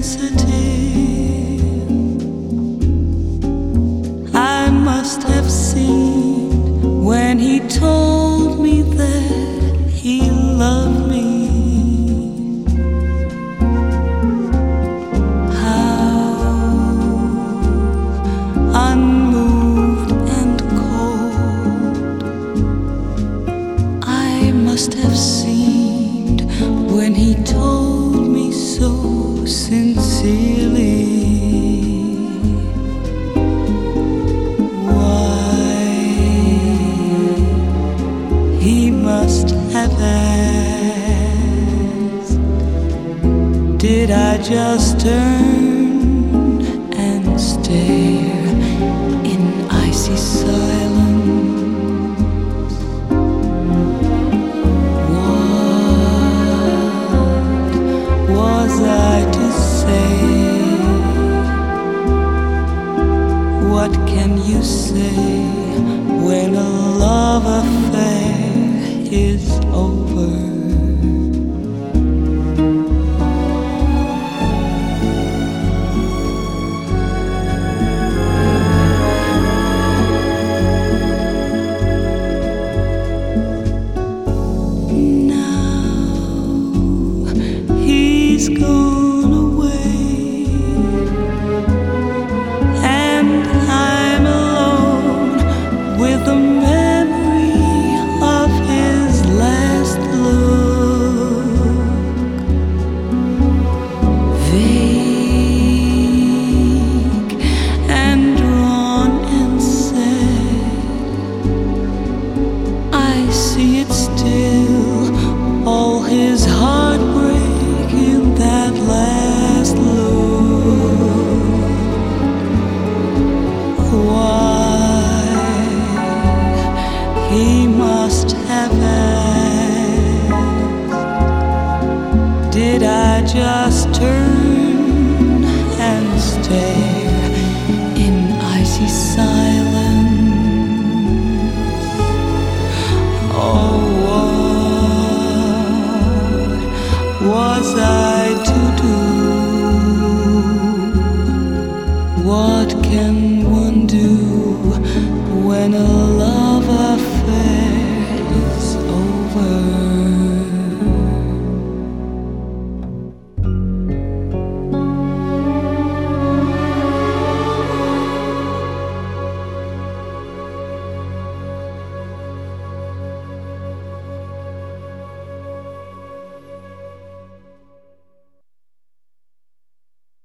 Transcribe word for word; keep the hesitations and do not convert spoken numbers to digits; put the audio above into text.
sensitive. I must have seen when he told me that he loved me. Must have seemed when he told me so sincerely. Why he must have asked, did I just turn and stare in icy silence? What can you say when a love affair is over? Now he's gone away, with the memory of his last look, vague and drawn and sad. I see it still, all his heartbreak in that last look. Why he must have asked, did I just turn and stare in icy silence? Oh, what was I to do? What can one do when a love